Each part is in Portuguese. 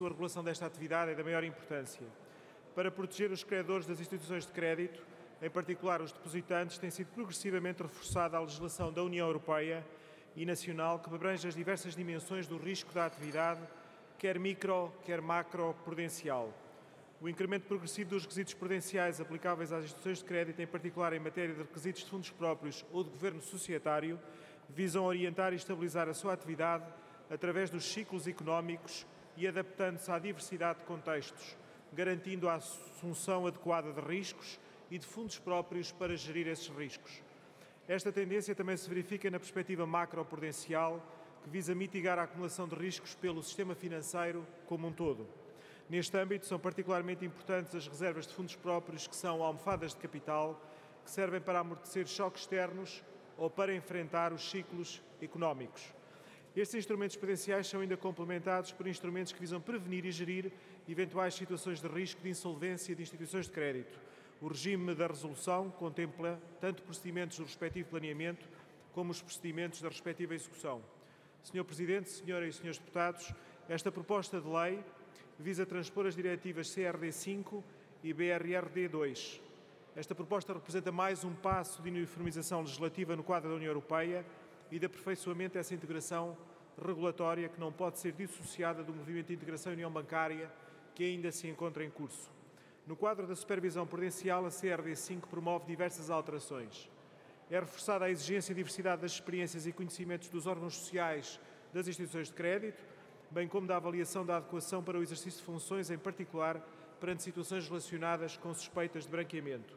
A regulação desta atividade é da maior importância. Para proteger os credores das instituições de crédito, em particular os depositantes, tem sido progressivamente reforçada a legislação da União Europeia e nacional que abrange as diversas dimensões do risco da atividade, quer micro, quer macro prudencial. O incremento progressivo dos requisitos prudenciais aplicáveis às instituições de crédito, em particular em matéria de requisitos de fundos próprios ou de governo societário, visam orientar e estabilizar a sua atividade através dos ciclos económicos e adaptando-se à diversidade de contextos, garantindo a assunção adequada de riscos e de fundos próprios para gerir esses riscos. Esta tendência também se verifica na perspectiva macroprudencial, que visa mitigar a acumulação de riscos pelo sistema financeiro como um todo. Neste âmbito, são particularmente importantes as reservas de fundos próprios, que são almofadas de capital, que servem para amortecer choques externos ou para enfrentar os ciclos económicos. Estes instrumentos prudenciais são ainda complementados por instrumentos que visam prevenir e gerir eventuais situações de risco de insolvência de instituições de crédito. O regime da resolução contempla tanto procedimentos do respectivo planeamento como os procedimentos da respectiva execução. Sr. Presidente, Senhoras e Senhores Deputados, esta proposta de lei visa transpor as diretivas CRD5 e BRRD2. Esta proposta representa mais um passo de uniformização legislativa no quadro da União Europeia e de aperfeiçoamento dessa integração regulatória que não pode ser dissociada do movimento de integração e união bancária que ainda se encontra em curso. No quadro da supervisão prudencial, a CRD5 promove diversas alterações. É reforçada a exigência de diversidade das experiências e conhecimentos dos órgãos sociais das instituições de crédito, bem como da avaliação da adequação para o exercício de funções, em particular perante situações relacionadas com suspeitas de branqueamento.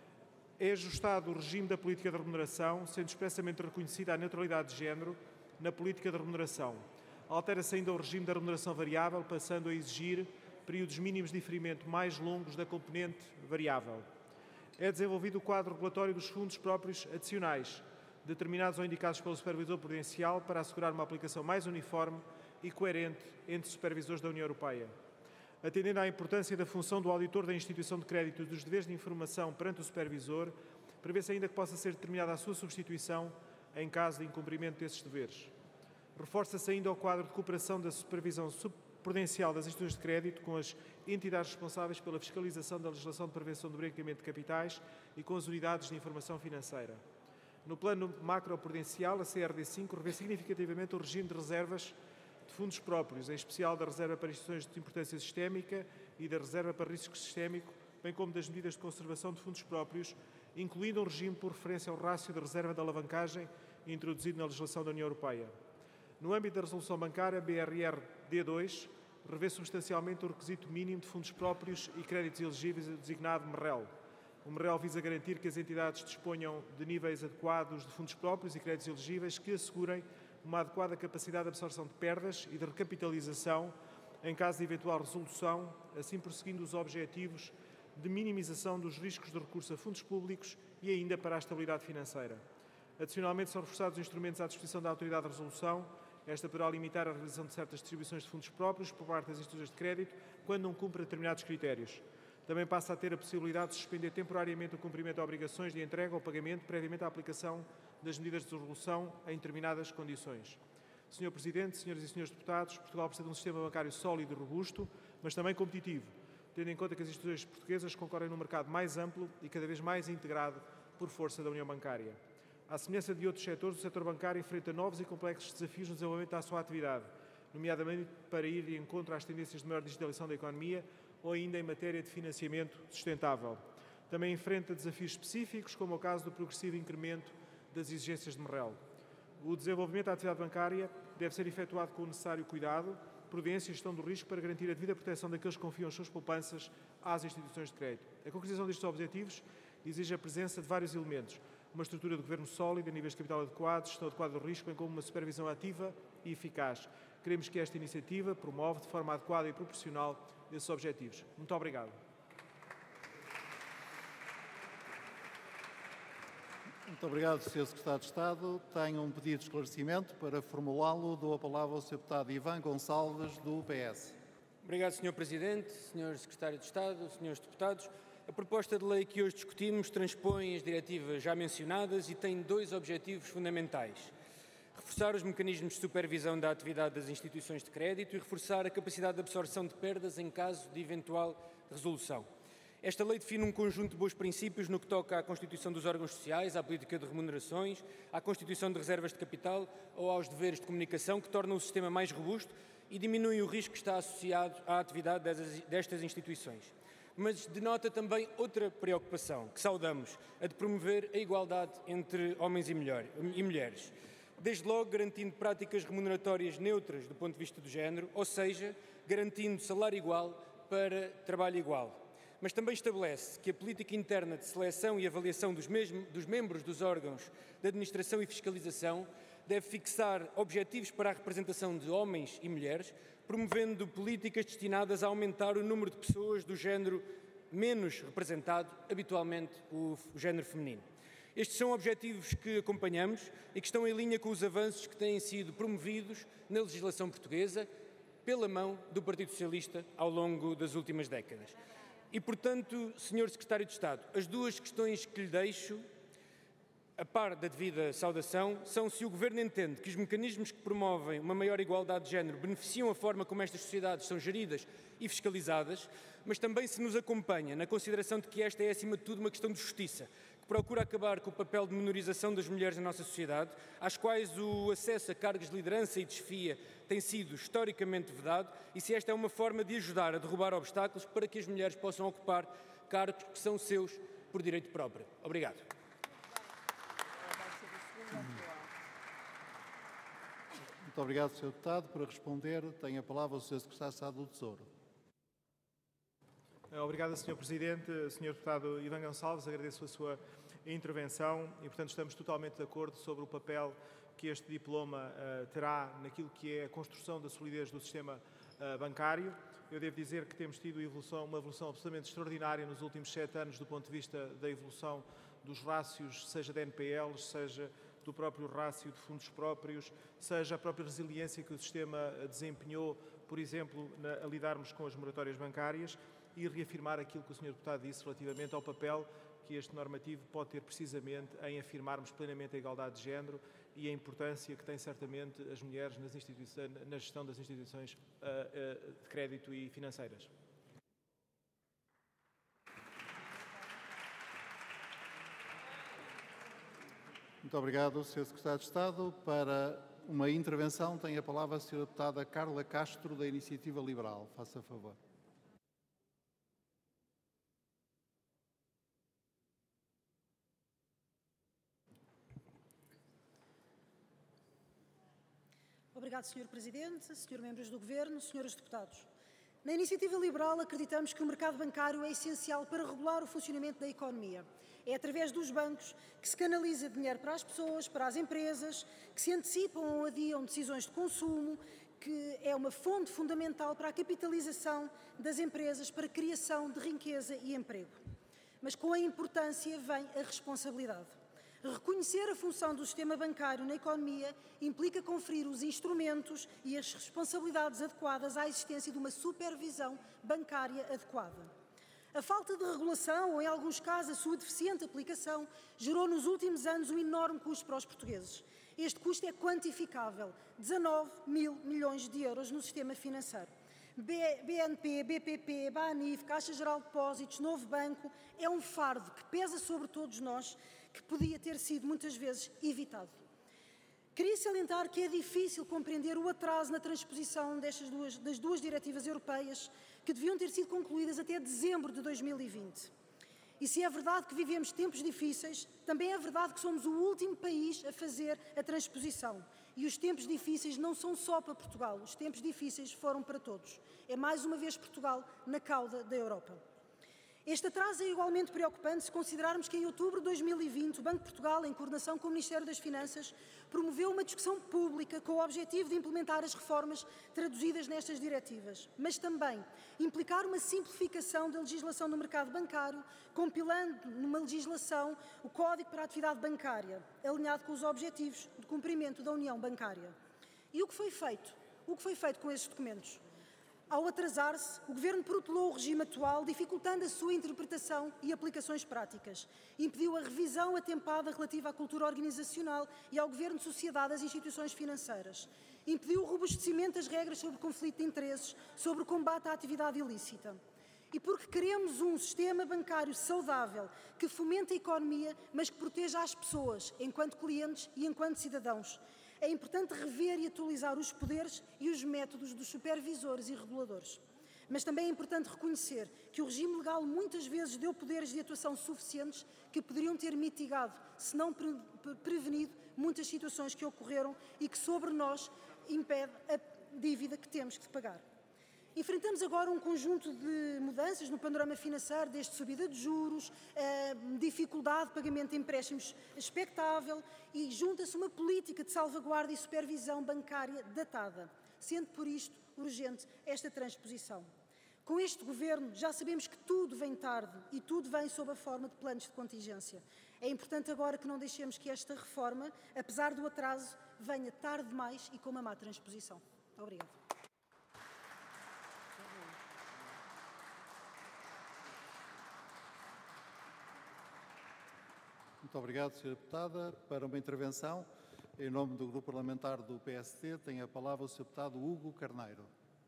É ajustado o regime da política de remuneração, sendo expressamente reconhecida a neutralidade de género na política de remuneração. Altera-se ainda o regime da remuneração variável, passando a exigir períodos mínimos de diferimento mais longos da componente variável. É desenvolvido o quadro regulatório dos fundos próprios adicionais, determinados ou indicados pelo supervisor prudencial para assegurar uma aplicação mais uniforme e coerente entre supervisores da União Europeia. Atendendo à importância da função do auditor da instituição de crédito e dos deveres de informação perante o supervisor, prevê-se ainda que possa ser determinada a sua substituição em caso de incumprimento desses deveres. Reforça-se ainda o quadro de cooperação da supervisão prudencial das instituições de crédito com as entidades responsáveis pela fiscalização da legislação de prevenção do branqueamento de capitais e com as unidades de informação financeira. No plano macroprudencial, a CRD5 revê significativamente o regime de reservas de fundos próprios, em especial da reserva para instituições de importância sistémica e da reserva para risco sistémico, bem como das medidas de conservação de fundos próprios, incluindo um regime por referência ao rácio de reserva de alavancagem introduzido na legislação da União Europeia. No âmbito da resolução bancária, BRRD2 revê substancialmente o requisito mínimo de fundos próprios e créditos elegíveis, designado MREL. O MREL visa garantir que as entidades disponham de níveis adequados de fundos próprios e créditos elegíveis que assegurem uma adequada capacidade de absorção de perdas e de recapitalização em caso de eventual resolução, assim prosseguindo os objetivos de minimização dos riscos de recurso a fundos públicos e ainda para a estabilidade financeira. Adicionalmente, são reforçados os instrumentos à disposição da autoridade de resolução. Esta poderá limitar a realização de certas distribuições de fundos próprios por parte das instituições de crédito quando não cumpre determinados critérios. Também passa a ter a possibilidade de suspender temporariamente o cumprimento de obrigações de entrega ou pagamento previamente à aplicação das medidas de resolução em determinadas condições. Sr. Presidente, Senhoras e Senhores Deputados, Portugal precisa de um sistema bancário sólido e robusto, mas também competitivo, tendo em conta que as instituições portuguesas concorrem num mercado mais amplo e cada vez mais integrado por força da União Bancária. À semelhança de outros setores, o setor bancário enfrenta novos e complexos desafios no desenvolvimento da sua atividade, nomeadamente para ir de encontro às tendências de maior digitalização da economia ou ainda em matéria de financiamento sustentável. Também enfrenta desafios específicos, como o caso do progressivo incremento das exigências de MREL. O desenvolvimento da atividade bancária deve ser efetuado com o necessário cuidado, prudência e gestão do risco para garantir a devida proteção daqueles que confiam as suas poupanças às instituições de crédito. A concretização destes objetivos exige a presença de vários elementos: uma estrutura de governo sólida, níveis de capital adequados, gestão adequada do risco, bem como uma supervisão ativa e eficaz. Queremos que esta iniciativa promove de forma adequada e proporcional esses objetivos. Muito obrigado. Muito obrigado, Sr. Secretário de Estado. Tenho um pedido de esclarecimento. Para formulá-lo, dou a palavra ao Sr. Deputado Ivan Gonçalves, do PS. Obrigado, Sr. Presidente, Sr. Secretário de Estado, Srs. Deputados. A proposta de lei que hoje discutimos transpõe as diretivas já mencionadas e tem dois objetivos fundamentais: reforçar os mecanismos de supervisão da atividade das instituições de crédito e reforçar a capacidade de absorção de perdas em caso de eventual resolução. Esta lei define um conjunto de bons princípios no que toca à constituição dos órgãos sociais, à política de remunerações, à constituição de reservas de capital ou aos deveres de comunicação, que tornam o sistema mais robusto e diminuem o risco que está associado à atividade destas instituições. Mas denota também outra preocupação, que saudamos, a de promover a igualdade entre homens e mulheres. Desde logo garantindo práticas remuneratórias neutras do ponto de vista do género, ou seja, garantindo salário igual para trabalho igual. Mas também estabelece que a política interna de seleção e avaliação dos membros dos órgãos de administração e fiscalização deve fixar objetivos para a representação de homens e mulheres, promovendo políticas destinadas a aumentar o número de pessoas do género menos representado, habitualmente o género feminino. Estes são objetivos que acompanhamos e que estão em linha com os avanços que têm sido promovidos na legislação portuguesa pela mão do Partido Socialista ao longo das últimas décadas. E, portanto, Sr. Secretário de Estado, as duas questões que lhe deixo, a par da devida saudação, são se o Governo entende que os mecanismos que promovem uma maior igualdade de género beneficiam a forma como estas sociedades são geridas e fiscalizadas, mas também se nos acompanha na consideração de que esta é, acima de tudo, uma questão de justiça, que procura acabar com o papel de menorização das mulheres na nossa sociedade, às quais o acesso a cargos de liderança e desfia tem sido historicamente vedado, e se esta é uma forma de ajudar a derrubar obstáculos para que as mulheres possam ocupar cargos que são seus por direito próprio. Obrigado. Muito obrigado, Sr. Deputado. Para responder, tem a palavra o Sr. Secretário de Estado do Tesouro. Obrigado, Sr. Presidente. Sr. Deputado Ivan Gonçalves, agradeço a sua intervenção e, portanto, estamos totalmente de acordo sobre o papel que este diploma terá naquilo que é a construção da solidez do sistema bancário. Eu devo dizer que temos tido uma evolução absolutamente extraordinária nos últimos 7 anos do ponto de vista da evolução dos rácios, seja de NPLs, seja do próprio rácio de fundos próprios, seja a própria resiliência que o sistema desempenhou, por exemplo, a lidarmos com as moratórias bancárias, e reafirmar aquilo que o Sr. Deputado disse relativamente ao papel que este normativo pode ter precisamente em afirmarmos plenamente a igualdade de género e a importância que têm certamente as mulheres na gestão das instituições de crédito e financeiras. Muito obrigado, Sr. Secretário de Estado. Para uma intervenção tem a palavra a Sra. Deputada Carla Castro, da Iniciativa Liberal. Faça favor. Obrigado, Sr. Presidente, Sr. Membros do Governo, Srs. Deputados. Na Iniciativa Liberal acreditamos que o mercado bancário é essencial para regular o funcionamento da economia. É através dos bancos que se canaliza dinheiro para as pessoas, para as empresas, que se antecipam ou adiam decisões de consumo, que é uma fonte fundamental para a capitalização das empresas, para a criação de riqueza e emprego. Mas com a importância vem a responsabilidade. Reconhecer a função do sistema bancário na economia implica conferir os instrumentos e as responsabilidades adequadas à existência de uma supervisão bancária adequada. A falta de regulação, ou em alguns casos a sua deficiente aplicação, gerou nos últimos anos um enorme custo para os portugueses. Este custo é quantificável, 19 mil milhões de euros no sistema financeiro. BNP, BPP, BANIF, Caixa Geral de Depósitos, Novo Banco, é um fardo que pesa sobre todos nós, que podia ter sido muitas vezes evitado. Queria salientar que é difícil compreender o atraso na transposição das duas diretivas europeias que deviam ter sido concluídas até dezembro de 2020. E se é verdade que vivemos tempos difíceis, também é verdade que somos o último país a fazer a transposição. E os tempos difíceis não são só para Portugal, os tempos difíceis foram para todos. É mais uma vez Portugal na cauda da Europa. Este atraso é igualmente preocupante se considerarmos que em outubro de 2020 o Banco de Portugal, em coordenação com o Ministério das Finanças, promoveu uma discussão pública com o objetivo de implementar as reformas traduzidas nestas diretivas, mas também implicar uma simplificação da legislação do mercado bancário, compilando numa legislação o Código para a Atividade Bancária, alinhado com os objetivos de cumprimento da União Bancária. E o que foi feito? O que foi feito com esses documentos? Ao atrasar-se, o Governo protelou o regime atual, dificultando a sua interpretação e aplicações práticas. Impediu a revisão atempada relativa à cultura organizacional e ao Governo de Sociedade das instituições financeiras. Impediu o robustecimento das regras sobre conflito de interesses, sobre o combate à atividade ilícita. E porque queremos um sistema bancário saudável, que fomente a economia, mas que proteja as pessoas, enquanto clientes e enquanto cidadãos, é importante rever e atualizar os poderes e os métodos dos supervisores e reguladores. Mas também é importante reconhecer que o regime legal muitas vezes deu poderes de atuação suficientes que poderiam ter mitigado, se não prevenido, muitas situações que ocorreram e que sobre nós impede a dívida que temos que pagar. Enfrentamos agora um conjunto de mudanças no panorama financeiro, desde subida de juros, dificuldade de pagamento de empréstimos expectável e junta-se uma política de salvaguarda e supervisão bancária datada, sendo por isto urgente esta transposição. Com este Governo já sabemos que tudo vem tarde e tudo vem sob a forma de planos de contingência. É importante agora que não deixemos que esta reforma, apesar do atraso, venha tarde demais e com uma má transposição. Obrigada. Muito obrigado, Sra. Deputada. Para uma intervenção, em nome do Grupo Parlamentar do PSD, tem a palavra o Sr. Deputado Hugo Carneiro.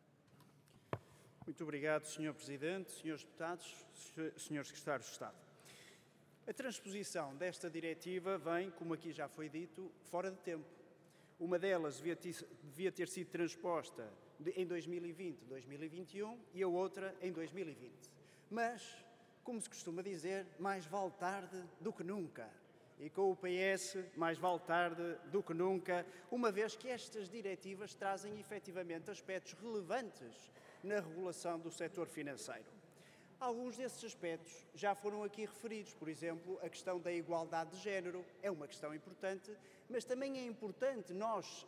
Muito obrigado, Sr. Presidente, Srs. Deputados, Srs. Secretários de Estado. A transposição desta diretiva vem, como aqui já foi dito, fora de tempo. Uma delas devia ter sido transposta em 2020, 2021 e a outra em 2020. Mas, como se costuma dizer, mais vale tarde do que nunca. E com o PS, mais vale tarde do que nunca, uma vez que estas diretivas trazem efetivamente aspectos relevantes na regulação do setor financeiro. Alguns desses aspectos já foram aqui referidos, por exemplo, a questão da igualdade de género é uma questão importante, mas também é importante nós,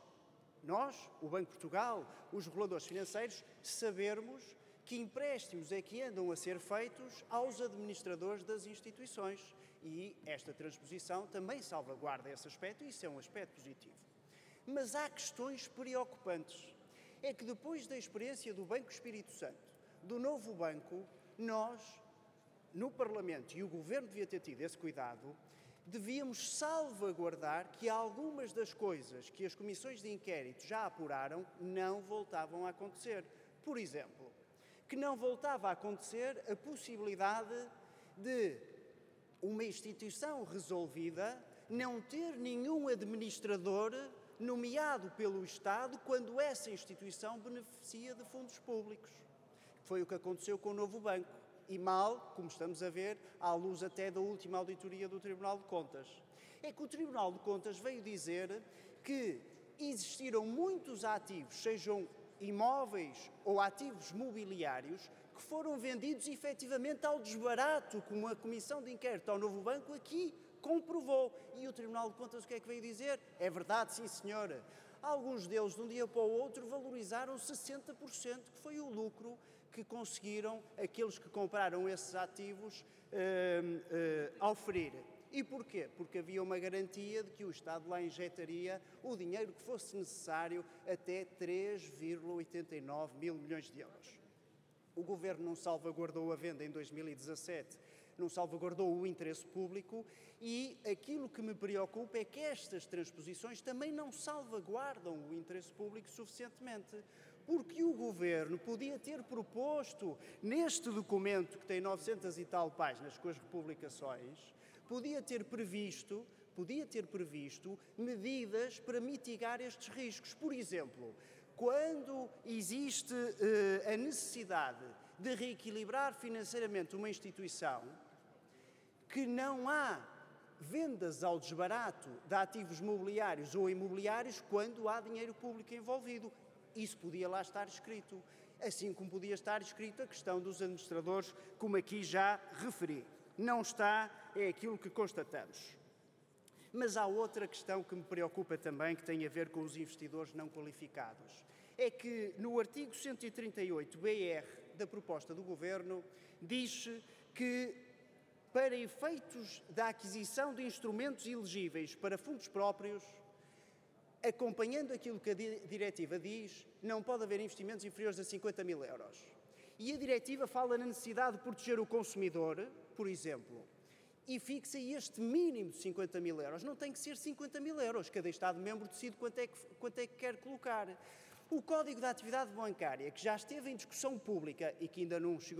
o Banco de Portugal, os reguladores financeiros, sabermos que empréstimos é que andam a ser feitos aos administradores das instituições e esta transposição também salvaguarda esse aspecto e isso é um aspecto positivo. Mas há questões preocupantes. É que depois da experiência do Banco Espírito Santo, do novo banco, nós, no Parlamento, e o Governo devia ter tido esse cuidado, devíamos salvaguardar que algumas das coisas que as comissões de inquérito já apuraram não voltavam a acontecer. Por exemplo, que não voltava a acontecer a possibilidade de uma instituição resolvida não ter nenhum administrador nomeado pelo Estado quando essa instituição beneficia de fundos públicos. Foi o que aconteceu com o novo banco. E mal, como estamos a ver, à luz até da última auditoria do Tribunal de Contas. É que o Tribunal de Contas veio dizer que existiram muitos ativos, sejam imóveis ou ativos mobiliários, que foram vendidos efetivamente ao desbarato, como a Comissão de Inquérito ao Novo Banco aqui comprovou. E o Tribunal de Contas o que é que veio dizer? É verdade, sim senhora. Alguns deles, de um dia para o outro, valorizaram 60%, que foi o lucro que conseguiram aqueles que compraram esses ativos oferir. E porquê? Porque havia uma garantia de que o Estado lá injetaria o dinheiro que fosse necessário até 3,89 mil milhões de euros. O Governo não salvaguardou a venda em 2017, não salvaguardou o interesse público e aquilo que me preocupa é que estas transposições também não salvaguardam o interesse público suficientemente. Porque o Governo podia ter proposto, neste documento que tem 900 e tal páginas com as republicações, podia ter previsto medidas para mitigar estes riscos. Por exemplo, quando existe a necessidade de reequilibrar financeiramente uma instituição, que não há vendas ao desbarato de ativos mobiliários ou imobiliários quando há dinheiro público envolvido. Isso podia lá estar escrito, assim como podia estar escrito a questão dos administradores, como aqui já referi. Não está, é aquilo que constatamos. Mas há outra questão que me preocupa também, que tem a ver com os investidores não qualificados. É que no artigo 138-BR da proposta do Governo, diz que para efeitos da aquisição de instrumentos elegíveis para fundos próprios, acompanhando aquilo que a diretiva diz, não pode haver investimentos inferiores a 50 mil euros. E a diretiva fala na necessidade de proteger o consumidor, por exemplo, e fixa este mínimo de 50 mil euros. Não tem que ser 50 mil euros. Cada Estado-membro decide quanto é que quer colocar. O Código da Atividade Bancária, que já esteve em discussão pública e que ainda não chegou